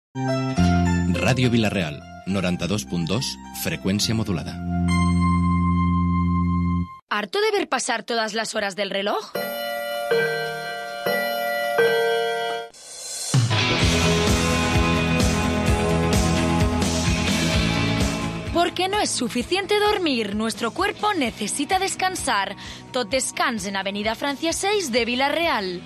Radio Vila-real, 92.2, frecuencia modulada. ¿Harto de ver pasar todas las horas del reloj? Porque no es suficiente dormir, nuestro cuerpo necesita descansar. Tot descans en Avenida Francia 6 de Vila-real.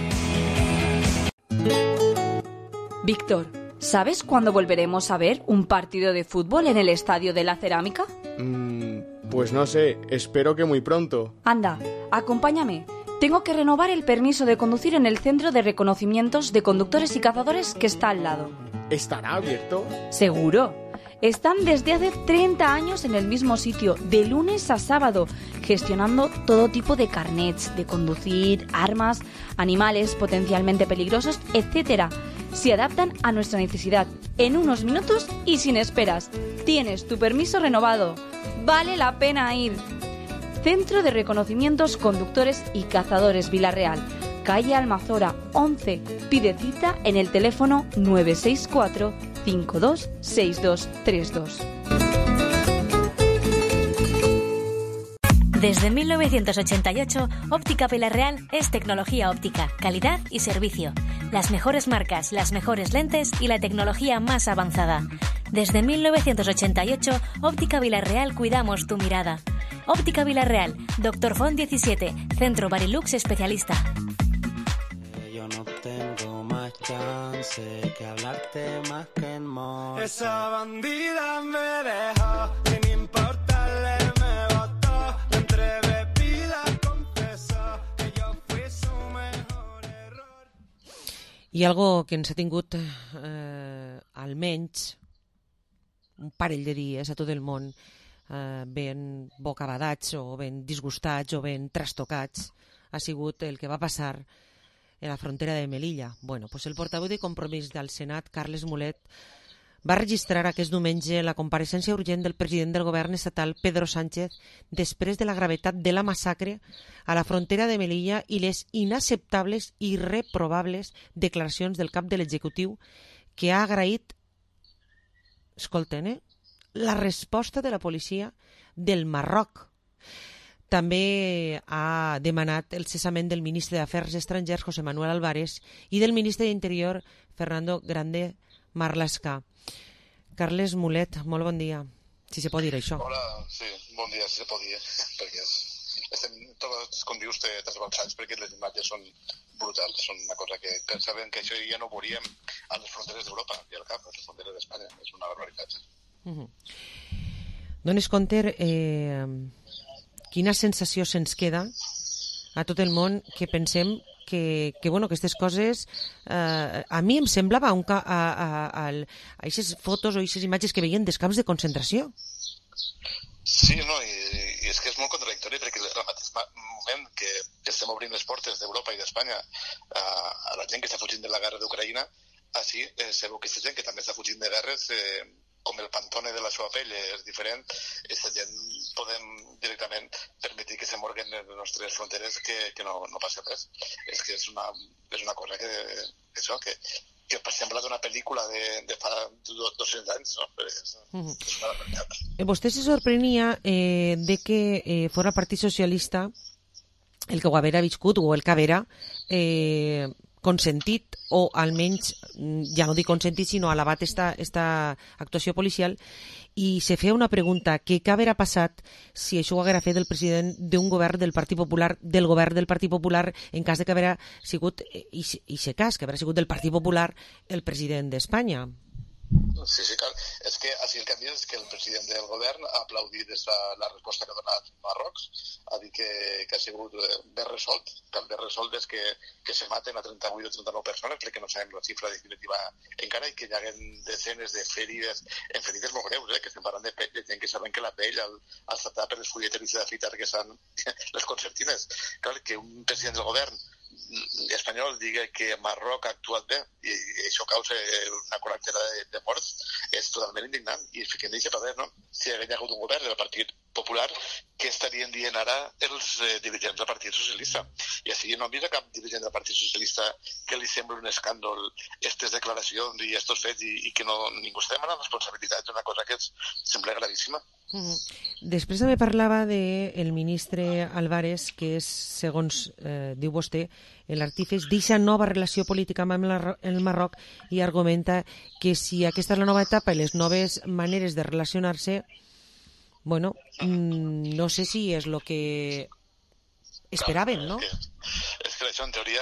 Víctor, ¿sabes cuándo volveremos a ver un partido de fútbol en el Estadio de la Cerámica? Pues no sé, espero que muy pronto. Anda, acompáñame. Tengo que renovar el permiso de conducir en el Centro de Reconocimientos de Conductores y Cazadores que está al lado. ¿Estará abierto? Seguro. Están desde hace 30 años en el mismo sitio, de lunes a sábado, gestionando todo tipo de carnets de conducir, armas, animales potencialmente peligrosos, etc. Se adaptan a nuestra necesidad en unos minutos y sin esperas. Tienes tu permiso renovado. Vale la pena ir. Centro de Reconocimientos Conductores y Cazadores Vila-real, calle Almazora 11. Pide cita en el teléfono 964 526232. Desde 1988, Óptica Vila-real es tecnología óptica, calidad y servicio. Las mejores marcas, las mejores lentes y la tecnología más avanzada. Desde 1988, Óptica Vila-real cuidamos tu mirada. Óptica Vila-real, Doctor Font 17, Centro Barilux especialista. Yo no tengo más chance que hablarte más que en amor. Esa bandida me dejó, sin importarle me botó. Entre bebidas confesó que yo fui su mejor error. I algo que ens ha tingut almenys un parell de dies a tot el món ben bocabadats o ben disgustats o ben trastocats ha sigut el que va passar en la frontera de Melilla. Bueno, pues el portaveu de Compromís del Senat, Carles Mulet, va registrar aquest diumenge la compareixença urgent del president del govern estatal, Pedro Sánchez, després de la gravetat de la massacre a la frontera de Melilla i les inacceptables i irreprovables declaracions del cap de l'executiu que ha agraït, escolten, la resposta de la policia del Marroc. També ha demanat el cessament del ministre d'Afers Estrangers, José Manuel Álvarez, i del ministre d'Interior, Fernando Grande Marlaska. Carles Mulet, molt bon dia, si se pot dir això. Hola, sí, bon dia, si se pot dir, perquè estem tots, com dius, trasbalsats perquè les imatges són brutals, són una cosa que pensàvem que això ja no ho veuríem a les fronteres d'Europa i al cap, a les fronteres d'Espanya, és una barbaritat. Dones compte quina sensació se'ns queda a tot el món que pensem que bueno, aquestes coses a mi em semblava a aquestes fotos o aquestes imatges que veien dels camps de concentració. Sí, no, i és que és molt contradictori perquè al mateix moment que estem obrint les portes d'Europa i d'Espanya a la gent que està fugint de la guerra d'Ucraïna, així se veu que aquesta gent que també està fugint de guerres com el pantone de la seva pell és diferent, aquesta gent podem directament permetre que se morguen en les nostres fronteres que no passi res. És que és una cosa que sembla d'una pel·lícula de fa 200 anys, no? És una barbaritat. Vostè se sorprenia de que fora el Partit Socialista el que ho havera viscut o el que havera consentit o almenys, ja no dic consentit, sinó alabat esta actuació policial, i se feia una pregunta, què haguera passat si això ho haguera fet el president d'un govern del Partit Popular, del govern del Partit Popular, en cas de que haguera sigut, i se cas, que haguera sigut del Partit Popular el president d'Espanya. Sí, clar. És que així el que hem vist és que el president del govern ha aplaudit la resposta que ha donat Marroc, ha dit que ha sigut ben resolt, que el ben resolt és que se maten a 38 o 39 persones, perquè no sabem la xifra definitiva encara, i que hi ha desenes de ferides, en ferides molt greus, que estem parlant de gent que saben que la pell, al saltar per les fulletes i d'afitar que són les concertines. Clar, que un president del govern espanyol digui que Marroc ha actuat bé i això causa una quarantena de morts és totalment indignant, i fiquem d'aquest paper, no? Si hi hagués hagut un govern del Partit popular què estarien dient ara els dirigents del Partit Socialista. I així no hem vist a cap dirigent del Partit Socialista que li sembli un escàndol aquestes declaracions i aquests fets i que ningú està demanant responsabilitat d'una cosa que sembla gravíssima. Després també parlava del ministre Álvarez, que és, segons diu vostè, l'artífex d'aquesta nova relació política amb el Marroc, i argumenta que si aquesta és la nova etapa i les noves maneres de relacionar-se, bueno, no sé si és el que esperaven, no? És que això, en teoria,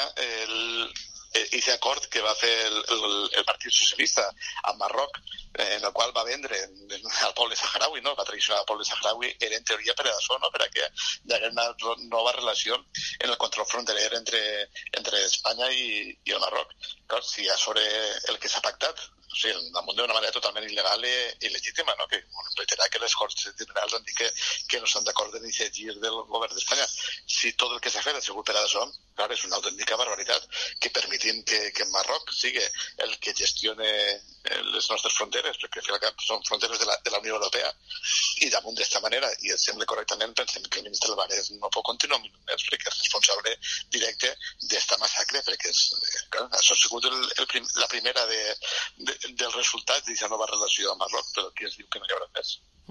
aquest acord que va fer el Partit Socialista amb Marroc, en el qual va vendre al poble saharaui, no? Va traicionar al poble saharaui, era en teoria per a això, no? Per a que hi hagués una nova relació en el control fronterer entre Espanya i el Marroc. Clar, si a sobre el que s'ha pactat, o sigui, damunt d'una manera totalment il·legal i il·legítima, no? Que reiterar que les Corts Generals han dit que no estan d'acord en aquest gir del govern d'Espanya. Si tot el que s'ha fet ha sigut per a això, clar, és una autèntica barbaritat que permetin que Marroc sigui el que gestione les nostres fronteres, perquè al final són fronteres de la Unió Europea, i damunt d'esta manera, i et sembla correctament, pensem que el ministre Álvarez no pot continuar un minut més, perquè és responsable directe d'esta massacre, perquè clar, això ha sigut la primera dels resultats d'aquesta nova relació amb Marroc, però aquí es diu que no hi haurà més.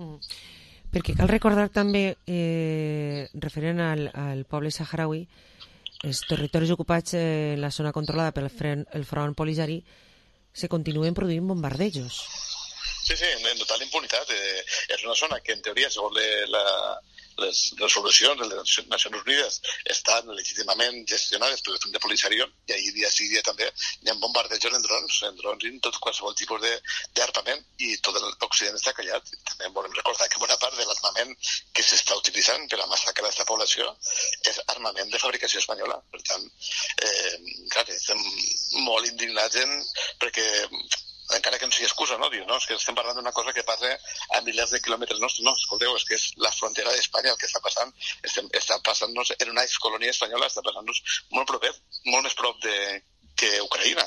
Perquè cal recordar també, referent al poble saharaui, els territoris ocupats en la zona controlada pel Front Polisario se continuen produint bombardejos. Sí, en total impunitat. És una zona que, en teoria, segons les resolucions de les Nacions Unides, estan legítimament gestionades pel Front Polisario, i ahir dia sí dia també hi ha bombardejos en drons i en tot qualsevol tipus d'armament, i tot l'Occident està callat. També volem recordar que bona part de l'armament que s'està utilitzant per a massacrar aquesta població és armament de fabricació espanyola. Per tant, clar, estem molt indignats perquè encara que no sigui excusa, no? Diu, no, és que estem parlant d'una cosa que passa a milers de quilòmetres nostres. No, escolteu, és que és la frontera d'Espanya el que està passant. Està passant-nos en una excolònia espanyola, està passant-nos molt proper, molt més prop que Ucraïna,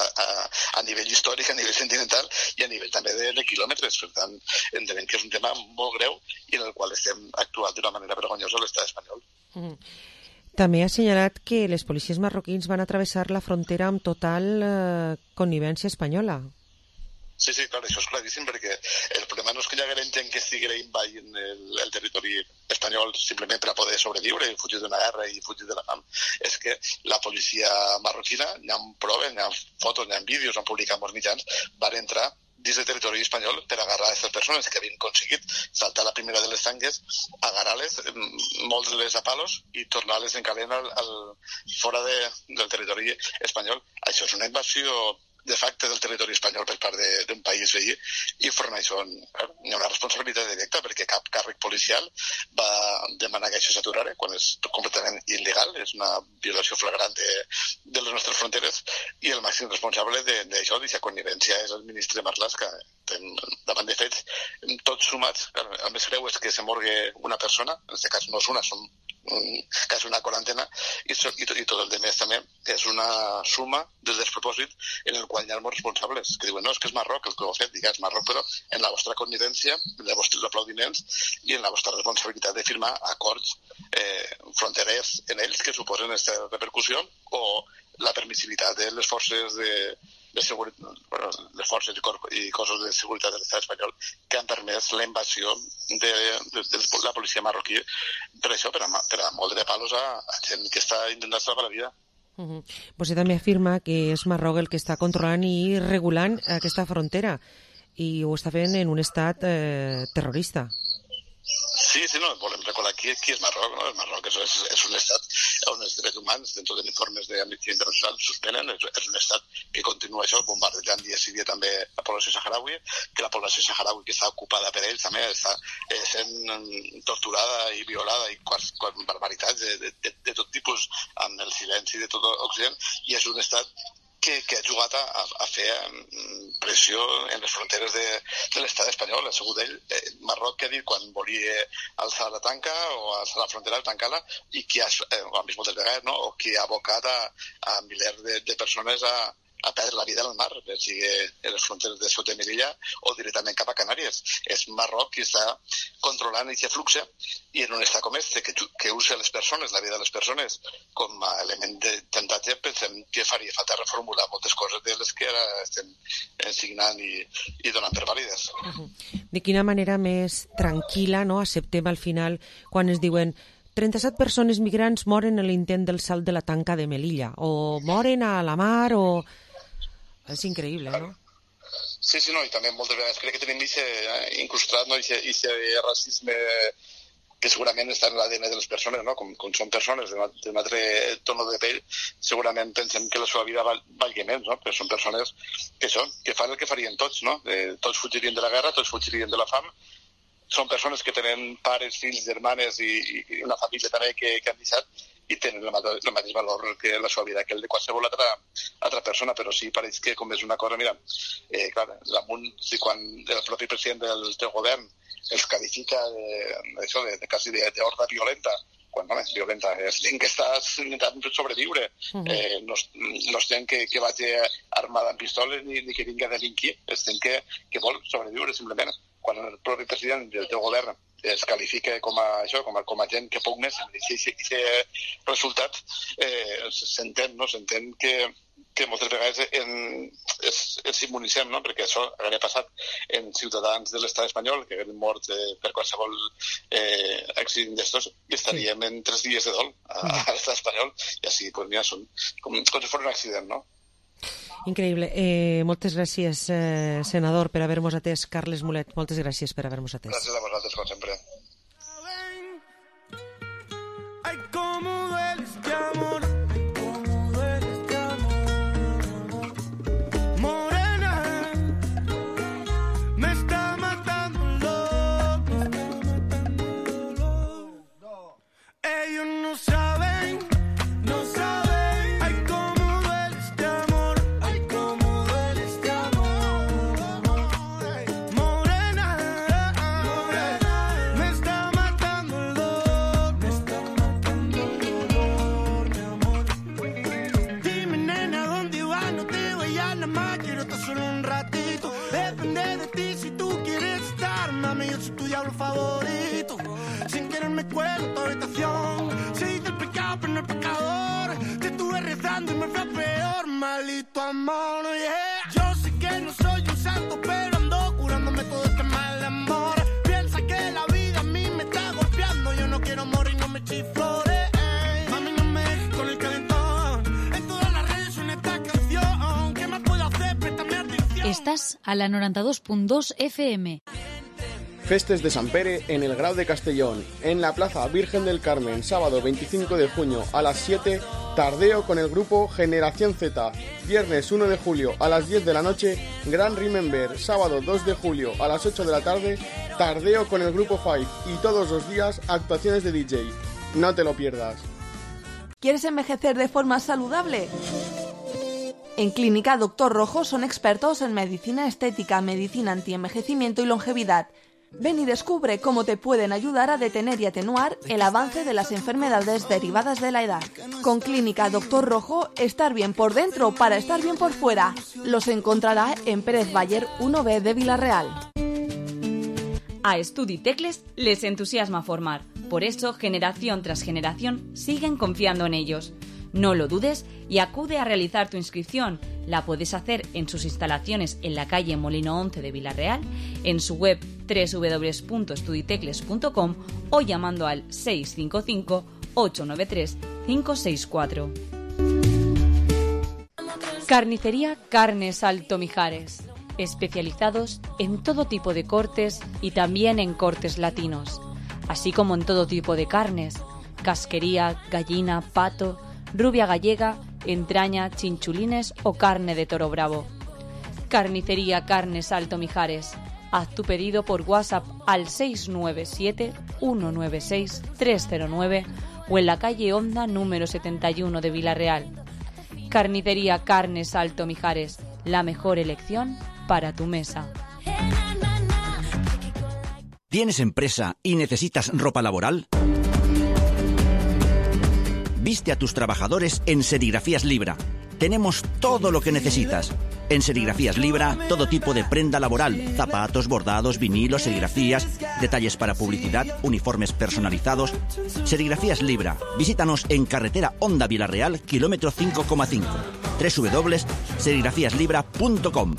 a nivell històric, a nivell sentimental i a nivell també de quilòmetres. Per tant, entenem que és un tema molt greu i en el qual estem actuant d'una manera vergonyosa a l'estat espanyol. També ha assenyalat que les policies marroquins van atravessar la frontera amb total connivència espanyola. Sí, clar, això és claríssim, perquè el problema no és que hi hagués gent que estiguera invadint el territori espanyol simplement per a poder sobreviure i fugir d'una guerra i fugir de la fam. És que la policia marroquina, hi ha proves, hi ha fotos, hi ha vídeos, han publicat molts mitjans, van entrar dins del territori espanyol per agarrar aquestes persones que havien aconseguit saltar la primera de les tanques, agarrar-les, molts-les a palos i tornar-les en cadena fora del territori espanyol. Això és una invasió de facte del territori espanyol per part d'un país veí, i front a això hi ha una responsabilitat directa, perquè cap càrrec policial va demanar que això s'aturara quan és completament il·legal, és una violació flagrant de les nostres fronteres, i el màxim responsable d'això, d'aquesta connivència, és el ministre Marlaska. Davant de fets tots sumats, el més greu és que se morgue una persona, en aquest cas no és una, són quasi una quarantena, i tot el demés també és una suma del despropòsit en el qual hi ha molts responsables que diuen, no, és que és Marroc el que ho ha fet, digues Marroc, però en la vostra connivència, en els vostres aplaudiments i en la vostra responsabilitat de firmar acords fronterers en ells que suposen aquesta repercussió, o la permissivitat de les forces de seguretat, les forces i cossos de seguretat de l'estat espanyol que han permès la invasió de la policia marroquí per això, per a moldre palos a gent que està intentant salvar la vida. Vostè també afirma que és Marroc el que està controlant i regulant aquesta frontera i ho està fent en un estat terrorista. Sí, no, volem recordar qui és Marroc, no? Marroc és un estat on els drets humans, dentro de informes d'Amnistia Internacional, suspenen, és un estat que continua això, bombardejant dia sí dia també la població saharaui, que la població saharaui que està ocupada per ells també està sent torturada i violada i barbaritats de tot tipus amb el silenci de tot l'Occident, i és un estat que ha jugat a fer pressió en les fronteres de l'estat espanyol. Ha sigut ell, Marroc, que ha dit quan volia alçar la tanca o alçar la frontera, tancar-la, i qui ha, ho han vist moltes vegades, no? O qui ha abocat a milers de persones a a perdre la vida al mar, sigui a les fronteres de Ceuta i Melilla o directament cap a Canàries. És Marroc qui està controlant aquest flux i en un estat com este, que usa les persones, la vida de les persones, com a element de tentatge, pensem que faria falta reformular moltes coses de les que ara estem signant i donant per vàlides. De quina manera més tranquil·la, no, acceptem al final quan es diuen 37 persones migrants moren en l'intent del salt de la tanca de Melilla, o moren a la mar, o... És increïble, no? Sí, no, i també moltes vegades crec que tenim incrustat, no, aquest racisme que segurament està en l'ADN de les persones, no? Com són persones d'un altre tono de pell, segurament pensem que la seva vida valgui menys, no? Però són persones que fan el que farien tots, no? Tots fugirien de la guerra, tots fugirien de la fam. Són persones que tenen pares, fills, germanes i una família també que han deixat i tenen el mateix valor que la seva vida que el de qualsevol altra persona, però sí pareix que com és una cosa, mira, clar, quan el propi president del teu govern els qualifica de quasi d'horda violenta, quan violenta és gent que està intentant sobreviure, no és gent que vagi armada amb pistoles ni que vingui a delinquir, és gent que vol sobreviure simplement. Quan el propi president del teu govern es qualifica com a gent que poc més aquest resultat, s'entén que moltes vegades ens immunitzem, no? Perquè això hauria passat en ciutadans de l'estat espanyol que haguessin mort per qualsevol accident d'estos i estaríem en 3 dies de dol a l'estat espanyol i així pues, mira, són com si fos un accident, no? Increïble. Moltes gràcies, senador, per haver-nos atès. Carles Mulet, moltes gràcies per haver-nos atès. Gràcies a vosaltres, com sempre. Ay, cómo duele este amor, cómo duele este amor. Morena, me está matando el dolor. Ellos no saben, no saben. Ay, cómo duele este amor, ay, cómo duele este amor. Morena, me está matando el dolor, me está matando el dolor, mi amor. Dime, nena, ¿dónde vas? No te voy a nada más, quiero estar solo un ratito. Depende de ti si tú quieres estar, mami, yo soy tu diablo favorito. Sin querer me cuelo en tu habitación, se dice el pecado pero no el pecador. Te estuve rezando y me fue peor, maldito amor, yeah. Yo sé que no soy un santo, pero ando curándome todo este mal amor. Piensa que la vida a mí me está golpeando, yo no quiero morir, no me chiflores. Mami, no me dejes con el calentón, en todas las redes suena esta canción. ¿Qué más puedo hacer? Préstame atención. Estás a la 92.2 FM. Festes de Sant Pere en el Grau de Castellón, en la Plaza Virgen del Carmen, sábado 25 de junio a las 7, tardeo con el grupo Generación Z. Viernes 1 de julio a las 10 de la noche, Gran Remember. Sábado 2 de julio a las 8 de la tarde, tardeo con el grupo Five. Y todos los días, actuaciones de DJ. No te lo pierdas. ¿Quieres envejecer de forma saludable? En Clínica Doctor Rojo son expertos en medicina estética, medicina antienvejecimiento y longevidad. Ven y descubre cómo te pueden ayudar a detener y atenuar el avance de las enfermedades derivadas de la edad. Con Clínica Doctor Rojo, estar bien por dentro para estar bien por fuera. Los encontrará en Pérez Bayer 1B de Villarreal. A Estudi Tecles les entusiasma formar. Por eso, generación tras generación, siguen confiando en ellos. No lo dudes y acude a realizar tu inscripción. La puedes hacer en sus instalaciones en la calle Molino 11 de Villarreal, en su web www.estuditecles.com o llamando al 655 893 564. Carnicería Carnes Alto Mijares. Especializados en todo tipo de cortes y también en cortes latinos, así como en todo tipo de carnes: casquería, gallina, pato, rubia gallega, entraña, chinchulines o carne de toro bravo. Carnicería Carnes Alto Mijares. Haz tu pedido por WhatsApp al 697-196-309 o en la calle Honda número 71 de Villarreal. Carnicería Carnes Alto Mijares. La mejor elección para tu mesa. ¿Tienes empresa y necesitas ropa laboral? Viste a tus trabajadores en Serigrafías Libra. tenemos todo lo que necesitas. En Serigrafías Libra, todo tipo de prenda laboral, zapatos, bordados, vinilos, serigrafías, detalles para publicidad, uniformes personalizados. Serigrafías Libra. Visítanos en carretera Honda Vilareal, kilómetro 5,5. www.serigrafiaslibra.com.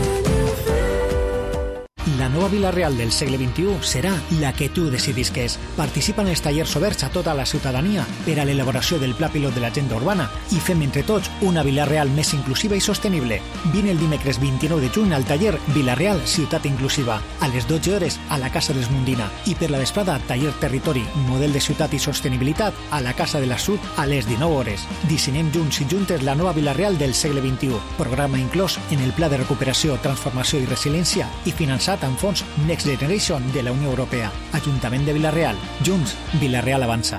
La nova Vila-real del segle XXI serà la que tu decidisques. Participa en els tallers oberts a tota la ciutadania per a l'elaboració del pla pilot de l'agenda urbana i fem entre tots una Vila-real més inclusiva i sostenible. Vine el dimecres 29 de juny al taller Vila-real Ciutat Inclusiva, a les 12 hores a la Casa dels Mundina, i per la vesprada taller Territori, model de ciutat i sostenibilitat a la Casa de la Sud a les 19 hores. Dissenyem junts i juntes la nova Vila-real del segle XXI, programa inclòs en el Pla de Recuperació, Transformació i Resiliència i finançat amb fons Next Generation de la Unió Europea. Ajuntament de Vila-real. Junts, Vila-real avança.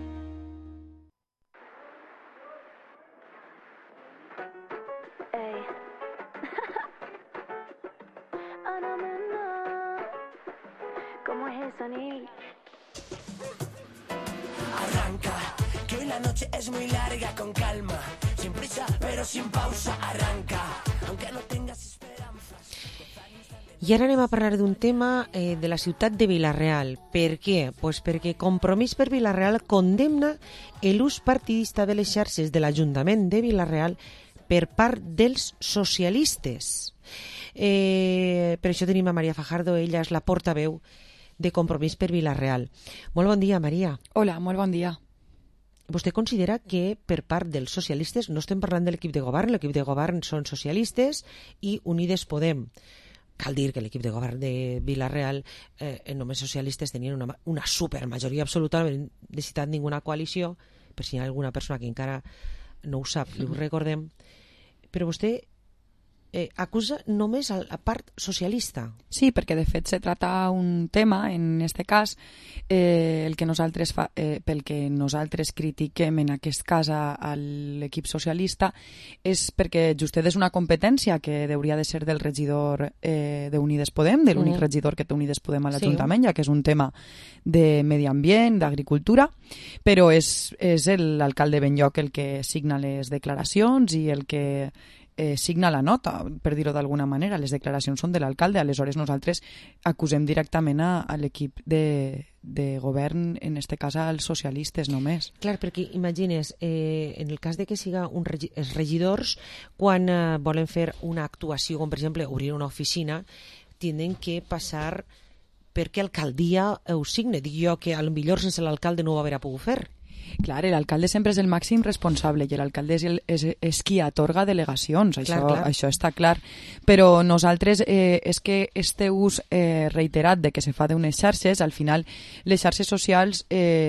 ¿Cómo es eso, Neil? Arranca, que hoy la noche es muy larga, con calma, sin prisa, pero sin pausa, arranca, aunque no tengas esperanza. I ara anem a parlar d'un tema de la ciutat de Vila-real. Per què? Pues perquè Compromís per Vila-real condemna l'ús partidista de les xarxes de l'Ajuntament de Vila-real per part dels socialistes. Per això tenim a Maria Fajardo, ella és la portaveu de Compromís per Vila-real. Molt bon dia, Maria. Hola, molt bon dia. Vostè considera que per part dels socialistes, no estem parlant de l'equip de govern són socialistes i Unides Podem. Cal dir que l'equip de govern de Vila-real, només socialistes, tenien una supermajoria absoluta, no havien necessitat ninguna coalició, per si hi ha alguna persona que encara no ho sap, li ho recordem. Però vostè acusa només a la part socialista. Sí, perquè de fet se trata un tema, en este cas, pel que nosaltres critiquem en aquest cas a l'equip socialista és perquè justet és una competència que hauria de ser del regidor d'Unides Podem, de l'únic regidor que té Unides Podem a l'Ajuntament, ja que és un tema de medi ambient, d'agricultura, però és l'alcalde Benlloc el que signa les declaracions i el que signa la nota, per dir-ho d'alguna manera. Les declaracions són de l'alcalde, aleshores nosaltres acusem directament a l'equip de govern, en este cas als socialistes només. Clar, perquè imagines, en el cas de que siga els regidors, quan volen fer una actuació, com per exemple obrir una oficina, tenen que passar perquè alcaldia ho signe. Dic jo que potser sense l'alcalde no ho haurà pogut fer. Clar, l'alcalde sempre és el màxim responsable i l'alcalde és qui atorga delegacions, això està clar. Però nosaltres és que este ús reiterat de que se fa d'unes xarxes, al final les xarxes socials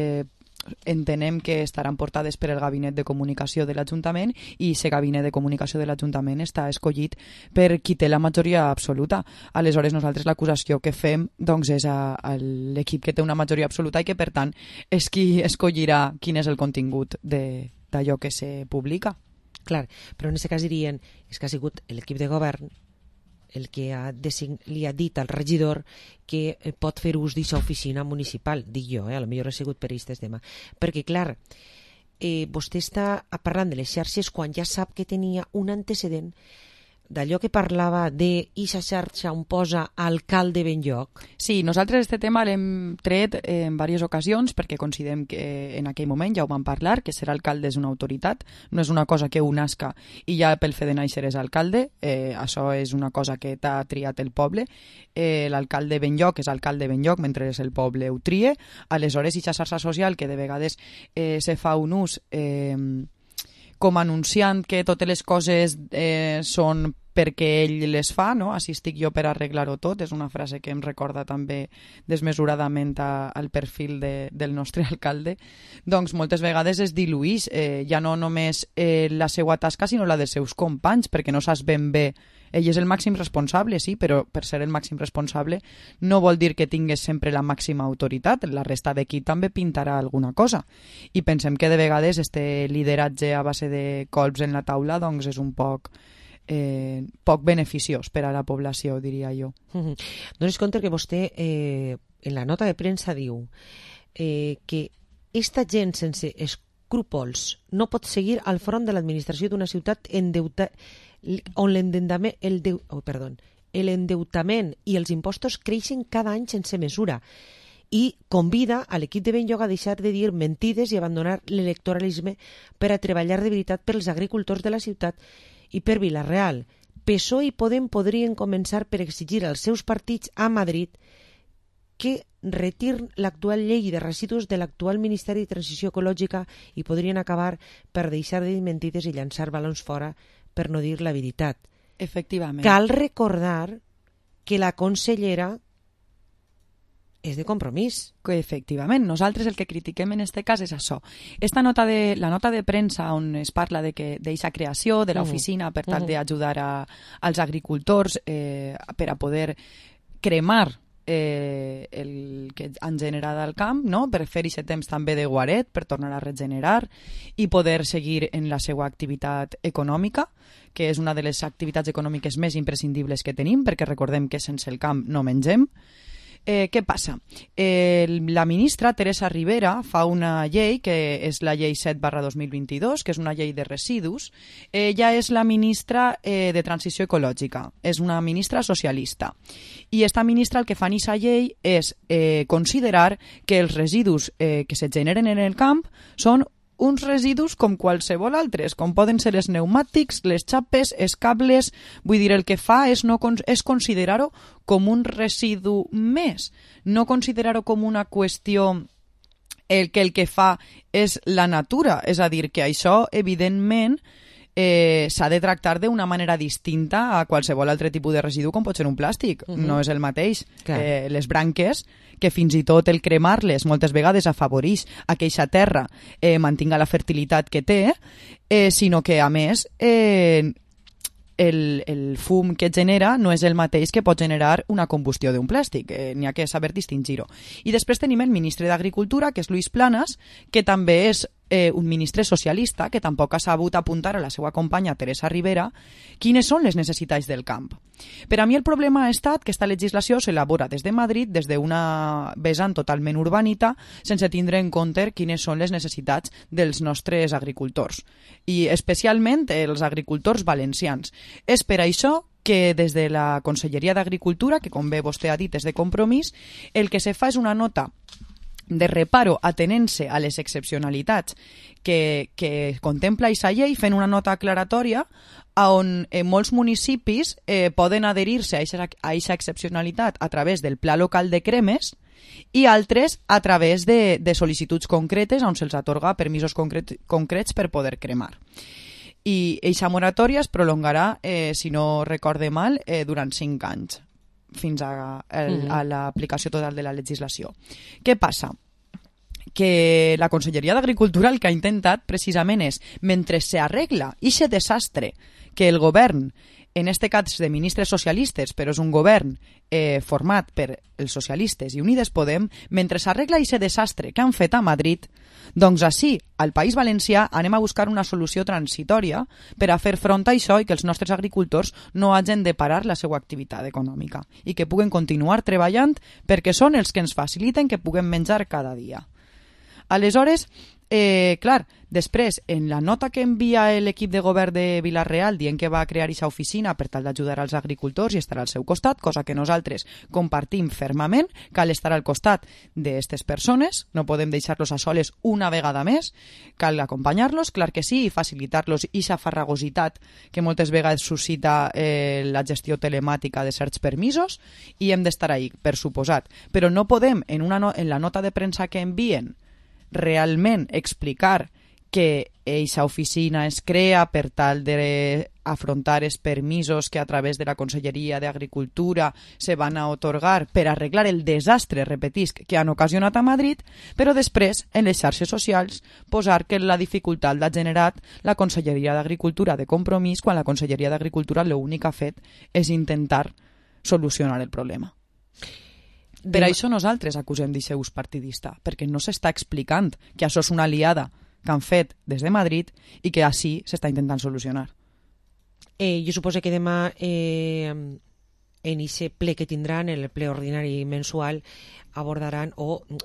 entenem que estaran portades per el gabinet de comunicació de l'Ajuntament i aquest gabinet de comunicació de l'Ajuntament està escollit per qui té la majoria absoluta. Aleshores nosaltres l'acusació que fem doncs, és a l'equip que té una majoria absoluta i que per tant és qui escollirà quin és el contingut d'allò que se publica. Clar, però en aquest cas dirien és que ha sigut l'equip de govern el que li ha dit al regidor que pot fer ús d'aquesta oficina municipal, dic jo, potser ha sigut per aquest tema. Perquè, clar, vostè està parlant de les xarxes quan ja sap que tenia un antecedent d'allò que parlava de ixa xarxa on posa alcalde Benlloc. Sí, nosaltres este tema l'hem tret en diverses ocasions perquè considerem que en aquell moment ja ho vam parlar, que ser alcalde és una autoritat, no és una cosa que ho nasca i ja pel fet de néixer és alcalde, això és una cosa que t'ha triat el poble, l'alcalde Benlloc és alcalde Benlloc mentre el poble ho trie, aleshores ixa xarxa social que de vegades se fa un ús com anunciant que totes les coses són perquè ell les fa, no? Així estic jo per arreglar-ho tot, és una frase que em recorda també desmesuradament al perfil del nostre alcalde, doncs moltes vegades es diluïx ja no només la seva tasca sinó la dels seus companys, perquè no saps ben bé. Ell és el màxim responsable, sí, però per ser el màxim responsable no vol dir que tingues sempre la màxima autoritat, la resta d'equip també pintarà alguna cosa. I pensem que de vegades este lideratge a base de colps en la taula doncs és un poc beneficiós per a la població, diria jo. Dones compte que vostè en la nota de premsa diu que esta gent sense Crupols no pot seguir al front de l'administració d'una ciutat on l'endeutament i els impostos creixen cada any sense mesura, i convida a l'equip de Benlloc a deixar de dir mentides i abandonar l'electoralisme per a treballar de veritat pels agricultors de la ciutat i per Vila-real. PSOE i Podem podrien començar per exigir als seus partits a Madrid que retiren l'actual llei de residus de l'actual Ministeri de Transició Ecològica i podrien acabar per deixar de dir mentides i llançar balons fora per no dir la veritat. Efectivament. Cal recordar que la consellera és de Compromís. Que efectivament, nosaltres el que critiquem en este cas és això. La nota de premsa on es parla d'aquesta creació de l'oficina per tal d'ajudar als agricultors per a poder cremar el que han generat al camp, no? Per fer aquest temps també de guaret, per tornar a regenerar i poder seguir en la seva activitat econòmica, que és una de les activitats econòmiques més imprescindibles que tenim, perquè recordem que sense el camp no mengem. Què passa? La ministra Teresa Rivera fa una llei, que és la llei 7/2022, que és una llei de residus. Ella és la ministra de Transició Ecològica, és una ministra socialista. I esta ministra el que fa en aquesta llei és considerar que els residus que se generen en el camp són uns residus com qualsevol altres, com poden ser els pneumàtics, les xapes, els cables. Vull dir, el que fa és considerar-ho com un residu més, no considerar-ho com una qüestió el que fa és la natura. És a dir, que això, evidentment, s'ha de tractar d'una manera distinta a qualsevol altre tipus de residu, com pot ser un plàstic. No és el mateix. Les branques, que fins i tot el cremar-les moltes vegades afavoreix a que aquesta terra mantinga la fertilitat que té, sinó que, a més, el fum que genera no és el mateix que pot generar una combustió d'un plàstic. N'hi ha que saber distingir-ho. I després tenim el ministre d'Agricultura, que és Luis Planas, que també és un ministre socialista, que tampoc ha sabut apuntar a la seva companya Teresa Rivera quines són les necessitats del camp. Per a mi el problema ha estat que aquesta legislació s'elabora des de Madrid, des d'una vessant totalment urbanita, sense tindre en compte quines són les necessitats dels nostres agricultors, i especialment els agricultors valencians. És per això que des de la Conselleria d'Agricultura, que com bé vostè ha dit és de Compromís, el que se fa és una nota de reparo atenent-se a les excepcionalitats que contempla aquesta llei, fent una nota aclaratòria on molts municipis poden adherir-se a aquesta excepcionalitat a través del Pla Local de Cremes i altres a través de sol·licituds concretes on se'ls atorga permisos concrets per poder cremar. I aquesta moratòria es prolongarà, si no recorde mal, durant 5 anys, fins a l'aplicació total de la legislació. Què passa? Que la Conselleria d'Agricultura el que ha intentat precisament és, mentre s'arregla aquest desastre que el govern, en este cas de ministres socialistes, però és un govern format per els socialistes i Unides Podem, mentre s'arregla aquest desastre que han fet a Madrid, doncs així, al País Valencià, anem a buscar una solució transitòria per a fer front a això i que els nostres agricultors no hagin de parar la seva activitat econòmica i que puguen continuar treballant perquè són els que ens faciliten que puguem menjar cada dia. Aleshores, clar, després, en la nota que envia l'equip de govern de Vila-real dient que va crear aquesta oficina per tal d'ajudar als agricultors i estar al seu costat, cosa que nosaltres compartim fermament, cal estar al costat d'aquestes persones, no podem deixar-los a soles una vegada més, cal acompanyar-los, clar que sí, i facilitar-los aquesta farragositat que moltes vegades suscita la gestió telemàtica de certs permisos, i hem d'estar ahí, per suposat. Però no podem, en la nota de premsa que envien, realment explicar que aquesta oficina es crea per tal d'afrontar els permisos que a través de la Conselleria d'Agricultura se van a otorgar per arreglar el desastre, repetisc, que han ocasionat a Madrid, però després, en les xarxes socials, posar que la dificultat l'ha generat la Conselleria d'Agricultura de Compromís, quan la Conselleria d'Agricultura l'únic que ha fet és intentar solucionar el problema. Per això nosaltres acusem d'aquest ús partidista, perquè no s'està explicant que això és una aliada que han fet des de Madrid i que així s'està intentant solucionar. Jo suposo que demà en aquest ple que tindran, el ple ordinari mensual, abordaran o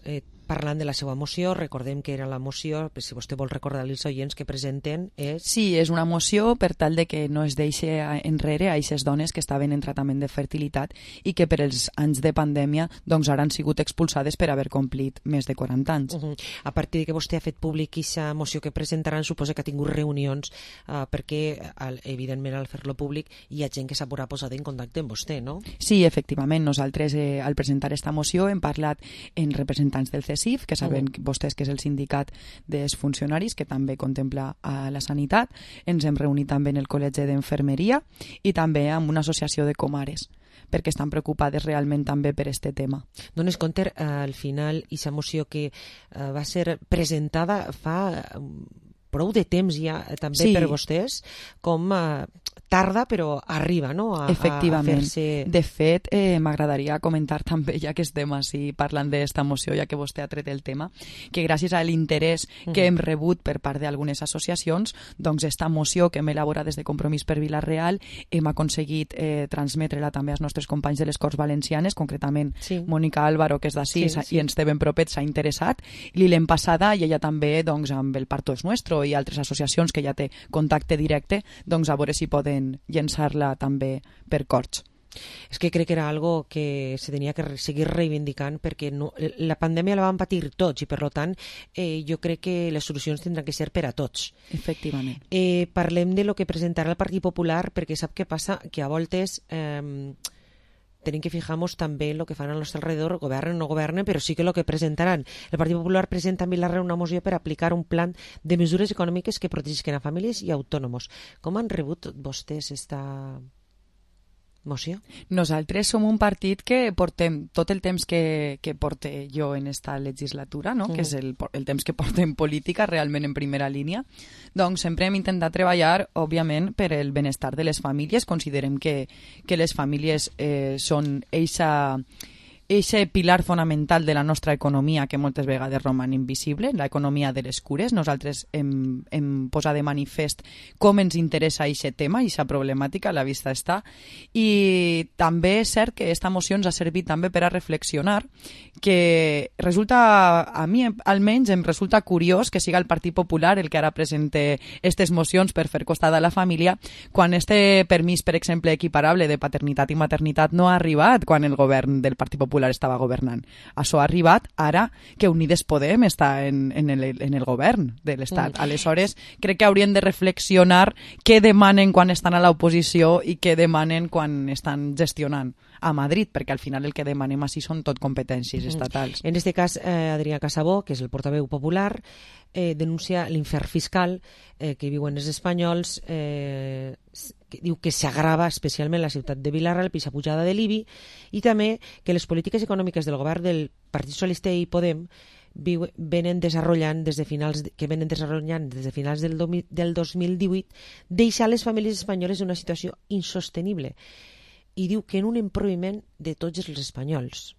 parlant de la seva moció. Recordem que era la moció, si vostè vol recordar als oients que presenten, és... Sí, és una moció per tal de que no es deixi enrere a aquestes dones que estaven en tractament de fertilitat i que per els anys de pandèmia doncs ara han sigut expulsades per haver complit més de 40 anys. A partir de que vostè ha fet públic aquesta moció que presentaran, suposa que ha tingut reunions perquè, evidentment, al fer-lo públic hi ha gent que s'haurà posat en contacte amb vostè, no? Sí, efectivament. Nosaltres, al presentar esta moció, hem parlat en representants del CESIF, que saben vostès que és el sindicat dels funcionaris, que també contempla a la sanitat. Ens hem reunit també en el Col·legi d'Enfermeria i també amb una associació de comares, perquè estan preocupades realment també per este tema. Dones compte, al final, aquesta moció que va ser presentada fa prou de temps ja també per vostès, com tarda però arriba, no? Efectivament. A fer-se... De fet, m'agradaria comentar també, ja que estem així parlant d'esta moció, ja que vostè ha tret el tema, que gràcies a l'interès que hem rebut per part d'algunes associacions, doncs esta moció que hem elaborat des de Compromís per Vila-real hem aconseguit transmetre-la també als nostres companys de les Corts Valencianes, concretament Mònica Álvaro, que és d'ací i ens té ben propet, s'ha interessat, i l'hem passada i ella també, doncs, amb el Parto es Nuestro i altres associacions que ja té contacte directe, doncs a veure si poden llençar-la també per Corts. És que crec que era algo que se tenia que seguir reivindicant perquè la pandèmia la van patir tots i per tant jo crec que les solucions tindran que ser per a tots. Efectivament. Parlem de lo que presentarà el Partit Popular perquè sap què passa? Que a voltes tenim que fijar-nos també en el que fan al nostre alrededor, governen o no governen, però sí que el que presentaran. El Partit Popular presenta a Vila-real una moció per aplicar un plan de mesures econòmiques que protegisquen a famílies i autònoms. Com han rebut vostès esta moció? Nosaltres som un partit que portem tot el temps que porte jo en esta legislatura, no? Que és el temps que portem política realment en primera línia, doncs sempre hem intentat treballar, òbviament, per el benestar de les famílies. Considerem que les famílies són eixe pilar fonamental de la nostra economia que moltes vegades roman invisible, l'economia de les cures. Nosaltres hem posat de manifest com ens interessa eixe tema, eixa problemàtica, a la vista està. I també és cert que esta moció ens ha servit també per a reflexionar, que resulta, a mi almenys em resulta curiós que siga el Partit Popular el que ara presente aquestes mocions per fer costat a la família, quan este permís, per exemple, equiparable de paternitat i maternitat no ha arribat quan el govern del Partit Popular estava governant. Això ha arribat ara que Unides Podem està en el govern de l'Estat. Aleshores, crec que haurien de reflexionar què demanen quan estan a l'oposició i què demanen quan estan gestionant a Madrid, perquè al final el que demanem així són tot competències estatals. En este cas, Adrià Casabó, que és el portaveu popular, denuncia l'infern fiscal que viuen els espanyols, que diu que s'agrava especialment la ciutat de Vila-real per la pujada de l'IBI, i també que les polítiques econòmiques del govern del Partit Socialista i Podem venen desenvolupant des de finals del 2018, deixar les famílies espanyoles en una situació insostenible, i diu que en un empobriment de tots els espanyols.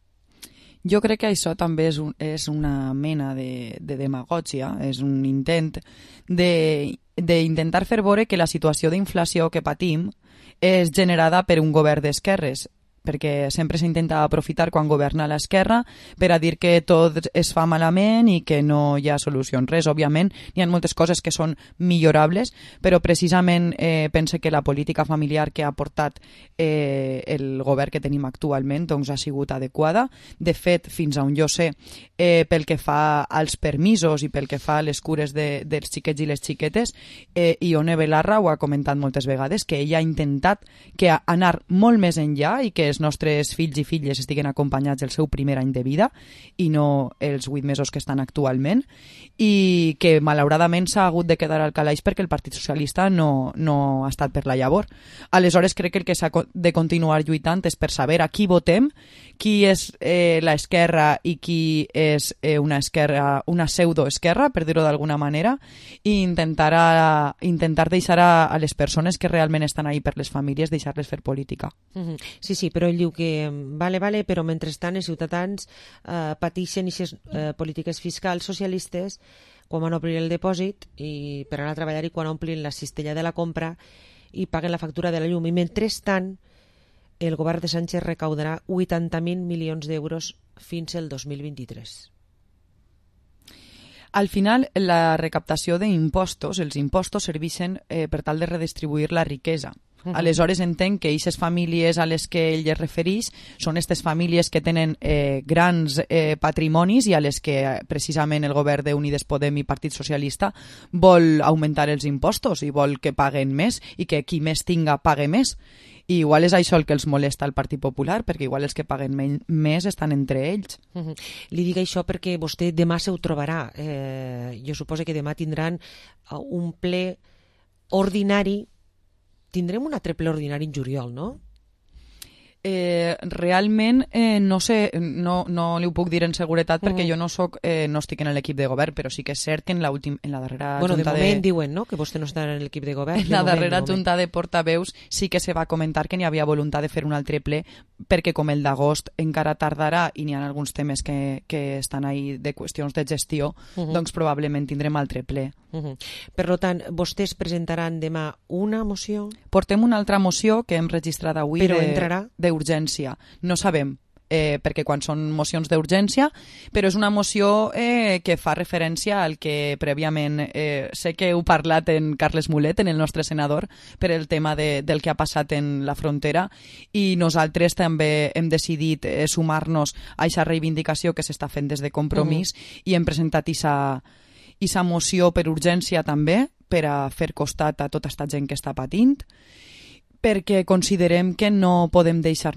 Jo crec que això també és una mena de demagògia, és un intent d'intentar fer veure que la situació d'inflació que patim és generada per un govern d'esquerres, perquè sempre s'intenta aprofitar quan governa l'esquerra per a dir que tot es fa malament i que no hi ha solucions. Res, òbviament, hi ha moltes coses que són millorables, però precisament pense que la política familiar que ha portat el govern que tenim actualment doncs ha sigut adequada. De fet, fins on jo sé, pel que fa als permisos i pel que fa a les cures dels xiquets i les xiquetes, Ione Belarra ho ha comentat moltes vegades, que ella ha intentat anar molt més enllà i que els nostres fills i filles estiguen acompanyats el seu primer any de vida i no els 8 mesos que estan actualment, i que malauradament s'ha hagut de quedar al calaix perquè el Partit Socialista no ha estat per la llavor. Aleshores crec que el que s'ha de continuar lluitant és per saber a qui votem, qui és l'esquerra i qui és una pseudoesquerra, per dir-ho d'alguna manera, i intentar deixar a les persones que realment estan ahí per les famílies, deixar-les fer política. Sí, però ell diu que vale, però mentrestant els ciutadans pateixen aquestes polítiques fiscals socialistes quan van obrir el depòsit i per anar a treballar i quan omplin la cistella de la compra i paguen la factura de la llum. I mentrestant el govern de Sánchez recaudarà 80.000 milions d'euros fins al 2023. Al final, la recaptació d'impostos, els impostos serveixen per tal de redistribuir la riquesa. Aleshores entenc que aquestes famílies a les que ell es refereix són aquestes famílies que tenen grans patrimonis i a les que precisament el govern d'Unides Podem i Partit Socialista vol augmentar els impostos i vol que paguen més i que qui més tinga pague més. I igual és això el que els molesta al Partit Popular, perquè igual els que paguen més estan entre ells. Li dic això perquè vostè demà se ho trobarà. Jo suposo que demà tindran un ple ordinari. Tindrem un altre ple ordinari en juliol, no? Realment no sé, no li ho puc dir en seguretat perquè jo no estic en l'equip de govern, però sí que és cert que en la darrera junta de moment diuen, no?, que vostè no està en l'equip de govern. En la darrera junta de portaveus sí que se va comentar que n'hi havia voluntat de fer un altre ple perquè com el d'agost encara tardarà i n'hi ha alguns temes que estan ahí de qüestions de gestió, doncs probablement tindrem altre ple. Per tant, vostès presentaran demà una moció? Portem una altra moció que hem registrat avui d'urgència. No sabem, perquè quan són mocions d'urgència, però és una moció que fa referència al que prèviament sé que heu parlat en Carles Mulet, en el nostre senador, per el tema del que ha passat en la frontera, i nosaltres també hem decidit sumar-nos a aquesta reivindicació que s'està fent des de Compromís i hem presentat aquesta moció per urgència també, per a fer costat a tota aquesta gent que està patint, perquè considerem que no podem deixar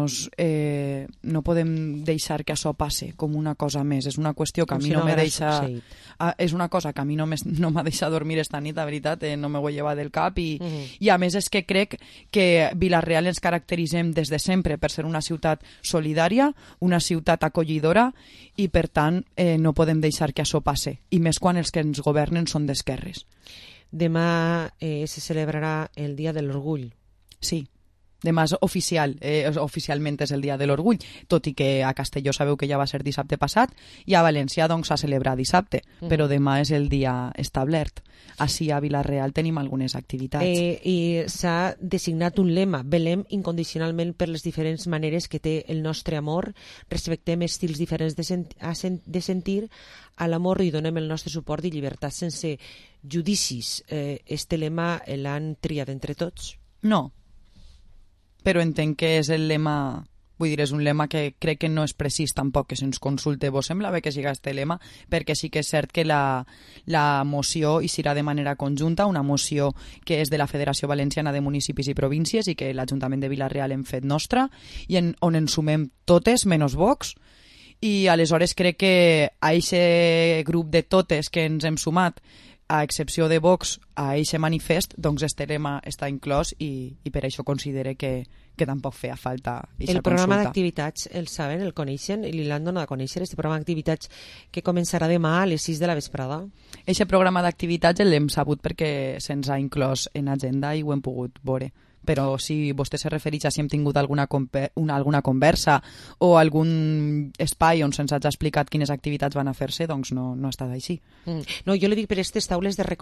que això passe com una cosa més. És una qüestió que a mi no me deixa... És una cosa que a mi no m'ha deixat dormir esta nit, la veritat, no me ho he llevat del cap i a més és que crec que Vila-real ens caracteritzem des de sempre per ser una ciutat solidària, una ciutat acollidora i per tant no podem deixar que això passe, i més quan els que ens governen són d'esquerres. Demà se celebrarà el Dia de l'Orgull. Sí, demà és oficial, oficialment és el Dia de l'Orgull, tot i que a Castelló sabeu que ja va ser dissabte passat i a València doncs s'ha celebrat dissabte, però demà és el dia establert. Així a Vila-real tenim algunes activitats. I s'ha designat un lema: velem incondicionalment per les diferents maneres que té el nostre amor, respectem estils diferents de sentir, a l'amor i donem el nostre suport i llibertat sense judicis. Este lema l'han triat entre tots? No, però entenc que és el lema, vull dir, és un lema que crec que no és precís tampoc que se'ns consulte. Vos sembla bé que siga este lema? Perquè sí que és cert que la moció hi serà de manera conjunta, una moció que és de la Federació Valenciana de Municipis i Províncies i que l'Ajuntament de Vila-real hem fet nostra i on ens sumem totes, menys Vox, i aleshores crec que a aquest grup de totes que ens hem sumat, a excepció de Vox, a eixe manifest, doncs este lema està inclòs i per això considere que tampoc feia falta eixa consulta. El programa d'activitats, el saben, el coneixen i li l'han donat a conèixer, este programa d'activitats que començarà demà a les 6 de la vesprada? Eixe programa d'activitats l'hem sabut perquè se'ns ha inclòs en agenda i ho hem pogut veure. Però si vostè se refereix a si hem tingut alguna conversa o algun espai on se'ns hagi explicat quines activitats van a fer-se, doncs no ha estat així. No, jo li dic per aquestes taules de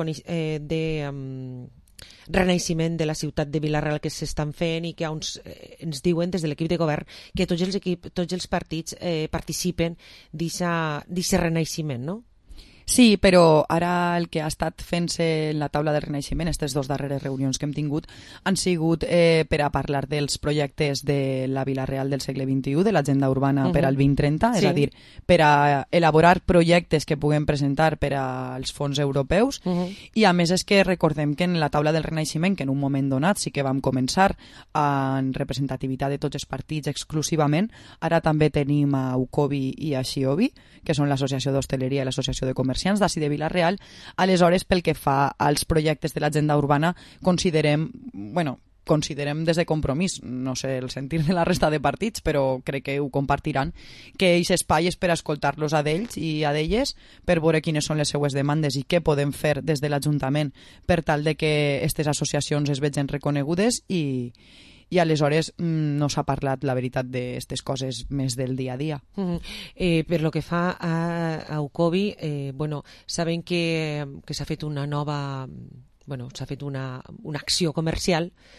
renaixement de la ciutat de Vila-real que s'estan fent i que ens diuen des de l'equip de govern que tots els partits participen d'aquest renaixement, no? Sí, però ara el que ha estat fent-se en la taula de renaixement, aquestes 2 darreres reunions que hem tingut, han sigut per a parlar dels projectes de la Vila-real del segle XXI, de l'agenda urbana per al 2030, és a dir, per a elaborar projectes que puguem presentar per als fons europeus, i a més és que recordem que en la taula del renaixement, que en un moment donat sí que vam començar en representativitat de tots els partits exclusivament, ara també tenim a UCOBI i a Xiobi, que són l'Associació d'Hostaleria i l'Associació de Comerciants d'ací de Vila-real. Aleshores, pel que fa als projectes de l'agenda urbana, considerem des de Compromís, no sé el sentir de la resta de partits, però crec que ho compartiran, que aquest espai és per escoltar-los a d'ells i a d'elles, per veure quines són les seues demandes i què podem fer des de l'Ajuntament per tal de que aquestes associacions es vegin reconegudes i aleshores no s'ha parlat, la veritat, d'aquestes coses més del dia a dia. Per lo que fa a UCOBI, saben que s'ha fet una nova... s'ha fet una acció comercial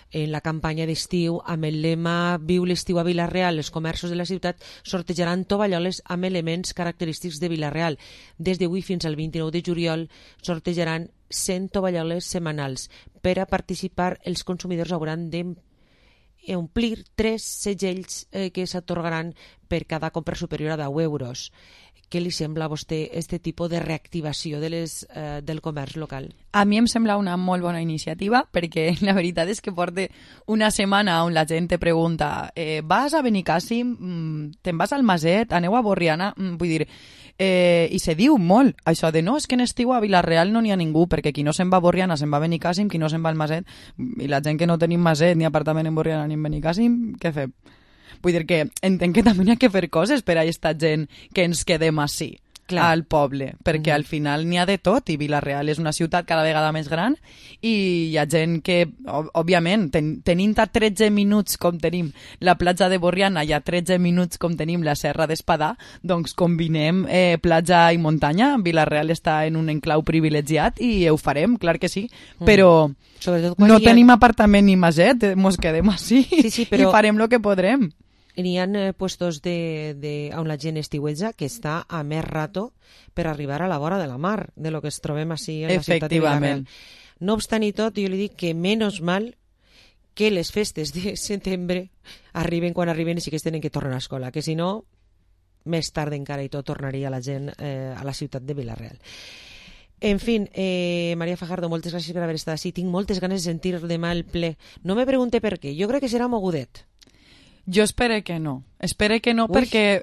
en la campanya d'estiu, amb el lema Viu l'estiu a Vila-real, els comerços de la ciutat sortejaran tovalloles amb elements característics de Vila-real. Des d'avui fins al 29 de juliol sortejaran 100 tovalloles setmanals. Per a participar, els consumidors hauran d'omplir 3 segells que s'atorgaran per cada compra superior a 10 euros. Què li sembla a vostè aquest tipus de reactivació del comerç local? A mi em sembla una molt bona iniciativa, perquè la veritat és que porta una setmana on la gent te pregunta vas a Benicàssim, te'n vas al Maset, aneu a Borriana, vull dir, i se diu molt això de no, és que en estiu a Vila-real no n'hi ha ningú, perquè qui no se'n va a Borriana se'n va a Benicàssim, qui no se'n va al Maset, i la gent que no tenim Maset ni apartament en Borriana ni en Benicàssim, què fem? Vull dir que entenc que també hi ha que fer coses per a aquesta gent que ens quedem així, al poble, perquè al final n'hi ha de tot, i Vila-real és una ciutat cada vegada més gran, i hi ha gent que, òbviament, tenint a 13 minuts com tenim la platja de Borriana i a 13 minuts com tenim la Serra d'Espadà, doncs combinem platja i muntanya. Vila-real està en un enclau privilegiat i ho farem, clar que sí, però no tenim apartament ni maset, mos quedem així i farem el que podrem. N'hi ha puestos on la gent estiueja que està a més rato per arribar a la vora de la mar, de lo que ens trobem així en la ciutat de Vila-real. No obstant i tot, jo li dic que menys mal que les festes de setembre arriben quan arriben i sí que es tenen que tornar a escola, que si no, més tard encara i tot tornaria la gent a la ciutat de Vila-real. En fin, Maria Fajardo, moltes gràcies per haver estat així. Tinc moltes ganes de sentir demà el ple. No me pregunte per què. Jo crec que serà mogudet. Jo espero que no. Espero que no perquè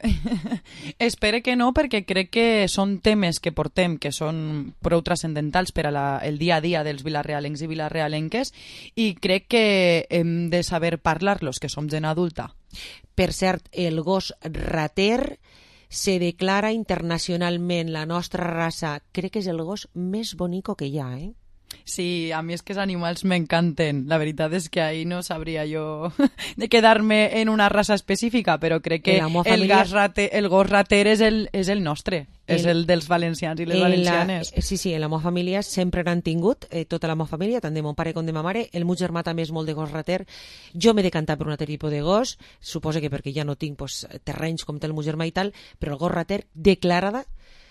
crec que són temes que portem que són prou transcendentals per al dia a dia dels vilarealencs i vilarealenques, i crec que hem de saber parlar-los, que som gent adulta. Per cert, el gos rater se declara internacionalment la nostra raça. Crec que és el gos més bonico que hi ha, Sí, a mi és que els animals m'encanten. La veritat és que ahí no sabria jo de quedar-me en una raça específica, però crec que el gos rater és el nostre, és el dels valencians i les valencianes. Sí, en la meva família sempre n'han tingut, tota la meva família, tant de mon pare com de ma mare. El meu germà també és molt de gos rater. Jo m'he decantat per un altre tipus de gos, suposo que perquè ja no tinc terrenys com té el meu germà i tal, però el gos rater declarada,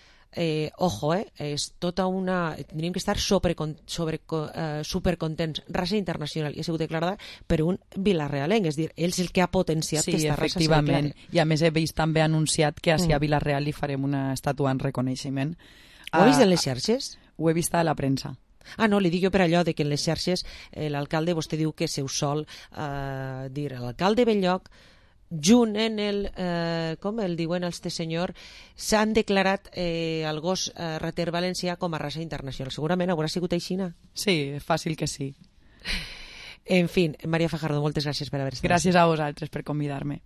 és tota una... Tindríem que estar supercontents. Raça internacional, i ha sigut declarada per un vilarealenc, és a dir, ell és el que ha potenciat aquesta raça. Sí, efectivament. I a més he vist també anunciat que a Vila-real li farem una estàtua en reconeixement. Ho has vist en les xarxes? Ho he vist a la premsa. No, li dic jo per allò de que en les xarxes l'alcalde, vostè diu que seu sol dir l'alcalde Belllloc junt en com el diuen els senyor, s'han declarat el gos rater valencià com a raça internacional. Segurament haurà sigut aixina. Sí, fàcil que sí. En fi, Maria Fajardo, moltes gràcies per haver estat. Gràcies a vosaltres per convidar-me.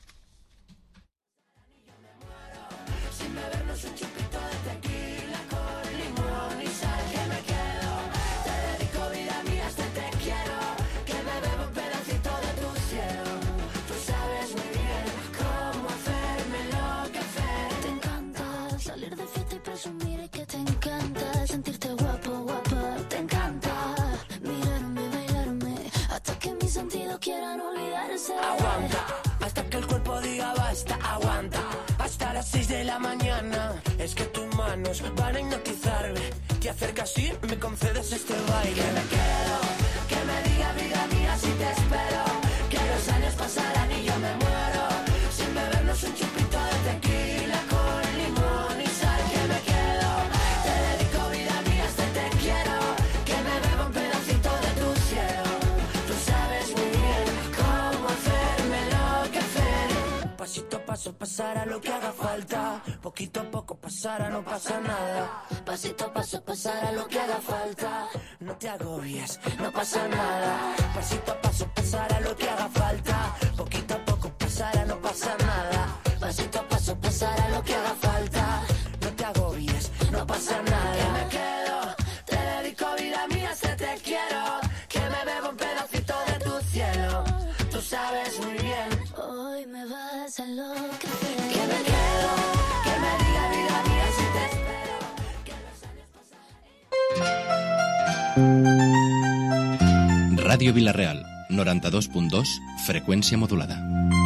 Quieran olvidarse. Aguanta, hasta que el cuerpo diga basta. Aguanta, hasta las 6 de la mañana. Es que tus manos van a hipnotizarme. Te acercas y me concedes este baile. Que me quedo, que me diga vida mía si te espero. Que los años pasarán y yo me muero sin bebernos un chupito de tequila con limón y sal. Que me quedo, te dedico vida mía, este te quiero. Que me bebo un pedacito de tu cielo. Tú sabes muy bien cómo hacerme enloquecer. Pasito a paso pasará lo que haga falta. Poquito a poco pasará, no pasa nada. Pasito a paso pasará lo que haga falta. No te agobies, no pasa nada. Pasito a paso pasará lo que haga falta. Poquito a poco pasará, no pasa nada. Pasito a paso pasará lo que haga falta. No te agobies, no pasa nada. Que me quedo, te dedico vida mía, se te quiero. Que me bebo un pedacito de tu cielo. Tú sabes muy bien, hoy me vas a enloquecer. Que me quedo, que me diga vida mía si te espero. Que los años pasan. Radio Vila-real, 92.2, frecuencia modulada.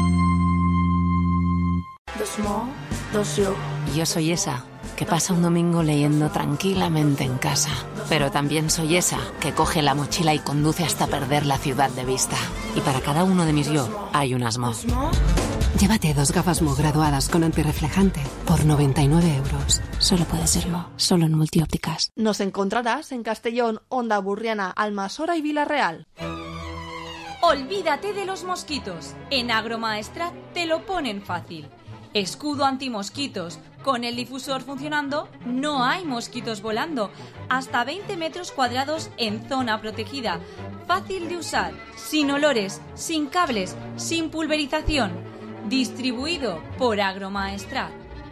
Yo soy esa que pasa un domingo leyendo tranquilamente en casa. Pero también soy esa que coge la mochila y conduce hasta perder la ciudad de vista. Y para cada uno de mis yo hay un Asmo. Llévate 2 gafas Mo graduadas con antirreflejante por 99 euros. Solo puede ser Mo, solo en Multiópticas. Nos encontrarás en Castellón, Onda Burriana, Almasora y Villarreal. Olvídate de los mosquitos. En Agromaestrat te lo ponen fácil. Escudo antimosquitos. Con el difusor funcionando, no hay mosquitos volando. Hasta 20 metros cuadrados en zona protegida. Fácil de usar, sin olores, sin cables, sin pulverización. Distribuido por Agromaestrat.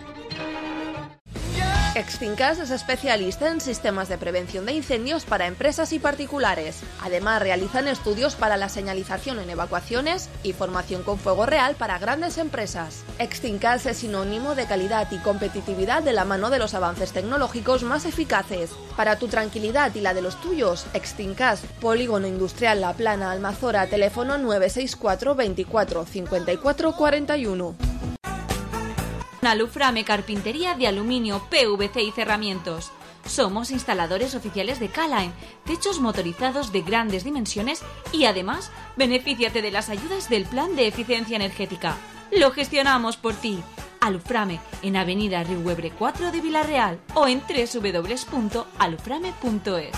Extincas es especialista en sistemas de prevención de incendios para empresas y particulares. Además, realizan estudios para la señalización en evacuaciones y formación con fuego real para grandes empresas. Extincas es sinónimo de calidad y competitividad de la mano de los avances tecnológicos más eficaces. Para tu tranquilidad y la de los tuyos, Extincas, Polígono Industrial La Plana, Almazora, teléfono 964 24 54 41. Aluframe Carpintería de aluminio, PVC y cerramientos. Somos instaladores oficiales de K-Line, techos motorizados de grandes dimensiones y además, benefíciate de las ayudas del Plan de Eficiencia Energética. Lo gestionamos por ti. Aluframe en Avenida Riuebre 4 de Villarreal o en www.aluframe.es.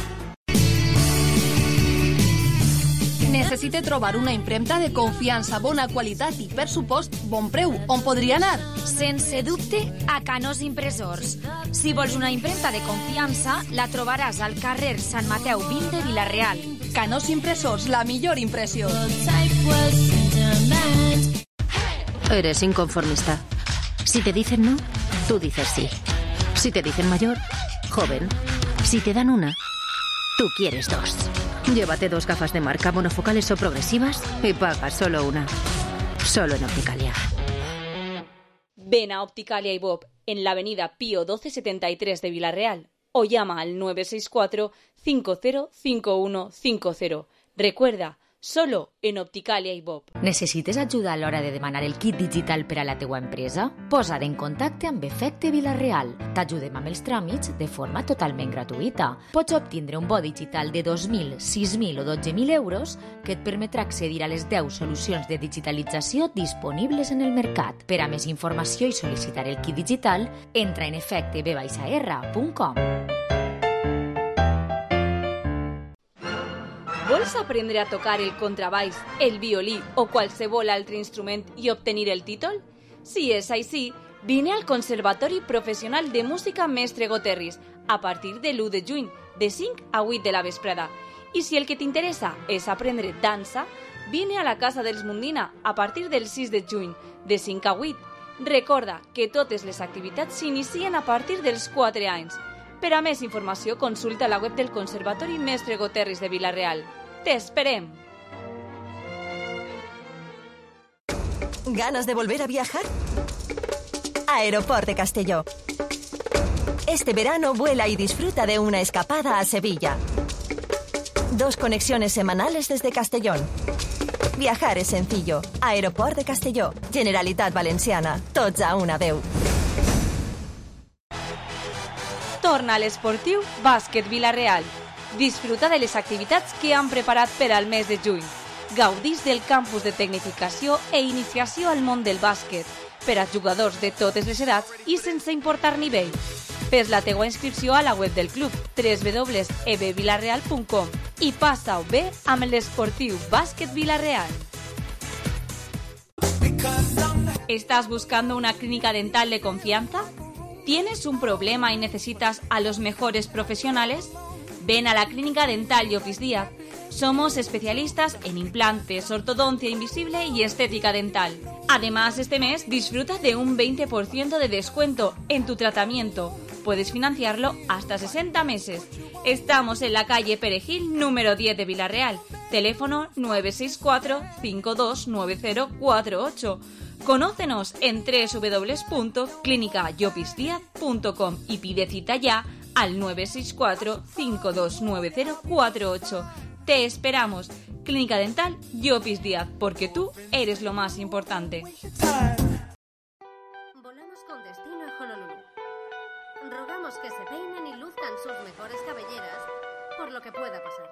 Necessite trobar una impremta de confiança, bona qualitat i, per supost, bon preu. On podria anar? Sense dubte, a Canós Impressors. Si vols una impremta de confiança, la trobaràs al carrer Sant Mateu 20 de Villarreal. Canós Impressors, la millor impressió. Eres inconformista. Si te dicen no, tú dices sí. Si te dicen mayor, joven. Si te dan una, tú quieres 2. Llévate 2 gafas de marca monofocales o progresivas y paga solo una. Solo en Opticalia. Ven a Opticalia y Bob en la avenida Pío 1273 de Villarreal o llama al 964 505150. Recuerda, solo en Opticalia i Bob. Necessites ajuda a l'hora de demanar el kit digital per a la teua empresa? Posa't en contacte amb Efecte Villarreal. T'ajudem amb els tràmits de forma totalment gratuïta. Pots obtindre un bo digital de 2.000, 6.000 o 12.000 euros que et permetrà accedir a les 10 solucions de digitalització disponibles en el mercat. Per a més informació i sol·licitar el kit digital, entra en efecteb-r.com. ¿Vols aprendre a tocar el contrabaix, el violí o qualsevol altre instrument i obtenir el títol? Si és així, vine al Conservatori Professional de Música Mestre Goterris a partir de l'1 de juny, de 5 a 8 de la vesprada. I si el que t'interessa és aprendre dansa, vine a la Casa dels Mundina a partir del 6 de juny, de 5 a 8. Recorda que totes les activitats s'inicien a partir dels 4 anys. Per a més informació, consulta la web del Conservatori Mestre Goterris de Villarreal. ¡Te esperem! ¿Ganas de volver a viajar? Aeroport de Castelló. Este verano vuela y disfruta de una escapada a Sevilla. 2 conexiones semanales desde Castellón. Viajar es sencillo. Aeroport de Castelló. Generalitat Valenciana. Tots a una veu. Torna a l'esportiu Bàsquet Villarreal. Disfruta de les activitats que han preparat per al mes de juny. Gaudís del campus de tecnificació e iniciació al món del bàsquet per a jugadors de totes les edats i sense importar nivell. Fes la teua inscripció a la web del club www.ebvillarreal.com i passa-ho bé amb l'esportiu Bàsquet Villarreal. ¿Estás buscando una clínica dental de confianza? ¿Tienes un problema y necesitas a los mejores profesionales? Ven a la Clínica Dental Llopis Díaz. Somos especialistas en implantes, ortodoncia invisible y estética dental. Además, este mes disfruta de un 20% de descuento en tu tratamiento. Puedes financiarlo hasta 60 meses. Estamos en la calle Perejil, número 10 de Villarreal. Teléfono 964 529048. Conócenos en www.clinicallopisdiaz.com y pide cita ya al 964 529048. Te esperamos. Clínica Dental Llopis Díaz, porque tú eres lo más importante. Volamos con destino a Honolulu. Rogamos que se peinen y luzcan sus mejores cabelleras por lo que pueda pasar.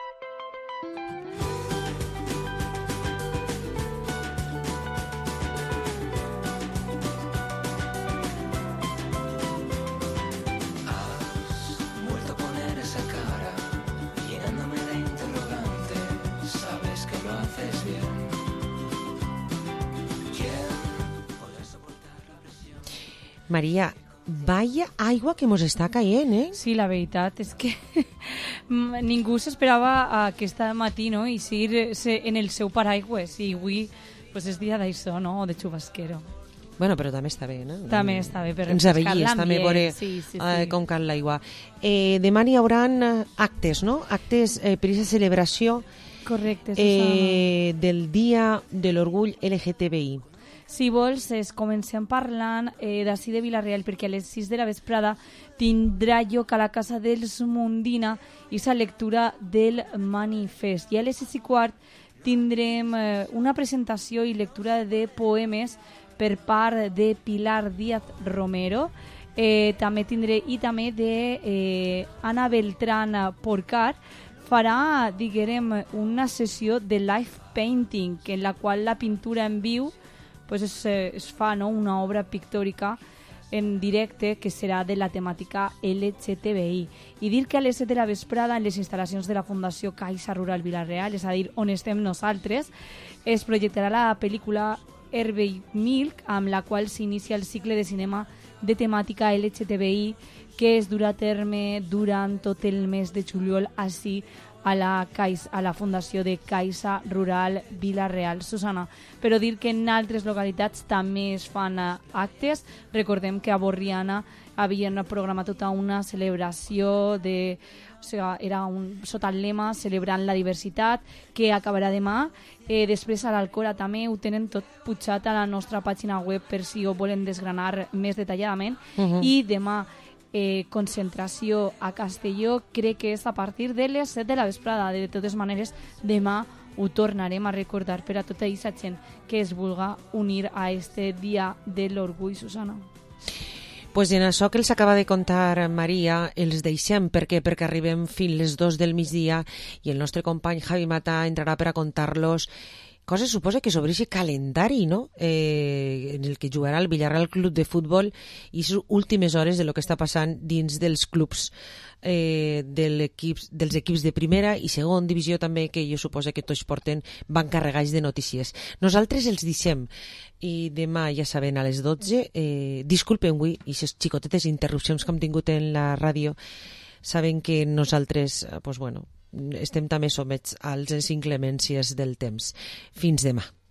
Maria, vaya aigua que mos està caient, eh? Sí, la veritat és que ningú s'esperava aquest matí, no?, i seguir en el seu paraigües, i avui pues, és dia d'això, no?, o de xubasquero. Bueno, però també està bé, no? També està bé, per ens abellis, també veure com cal l'aigua. Demà n'hi haurà actes, no? Actes per aquesta celebració. Correcte, Susana. Del Dia de l'Orgull LGTBI. Si vols, comencem parlant d'ací de Vila-real, perquè a les 6 de la vesprada tindrà lloc a la Casa dels Mundina i la lectura del manifest. I a les 6:15 tindrem una presentació i lectura de poemes per part de Pilar Díaz Romero, també de Ana Beltrán Porcar. Farà, diguem, una sessió de live painting, en la qual la pintura en viu pues es fa, no?, una obra pictòrica en directe que serà de la temàtica LGTBI. I dir que a les 7 de la vesprada en les instal·lacions de la Fundació Caixa Rural Vila-real, és a dir, on estem nosaltres, es projectarà la pel·lícula Herbey Milk, amb la qual s'inicia el cicle de cinema de temàtica LGTBI que es durà a terme durant tot el mes de juliol així a la Fundació de Caixa Rural Vila-real. Susana, però dir que en altres localitats també es fan actes. Recordem que a Borriana havien programat tota una celebració era sota el lema Celebrant la diversitat, que acabarà demà. Després a l'Alcora també ho tenen tot pujat a la nostra pàgina web per si ho volen desgranar més detalladament. I demà concentració a Castelló, crec que és a partir de les 7 de la vesprada. De totes maneres, demà ho tornarem a recordar per a tota aquesta gent que es vulga unir a este Dia de l'Orgull, Susana. Pues en això que els acaba de contar Maria, els deixem perquè arribem fins les 2 del migdia i el nostre company Javi Mata entrarà per a contar-los cosa suposa que sobre aquest calendari, no?, en el que jugarà el Villarreal Club de Futbol i les últimes hores de lo que està passant dins dels clubs dels equips de primera i segon divisió també, que jo suposo que tots porten van carregats de notícies. Nosaltres els deixem i demà, ja saben, a les 12, disculpen avui i aquestes xicotetes interrupcions que hem tingut en la ràdio, saben que nosaltres, pues bueno, estem també somets a les inclemències del temps. Fins demà.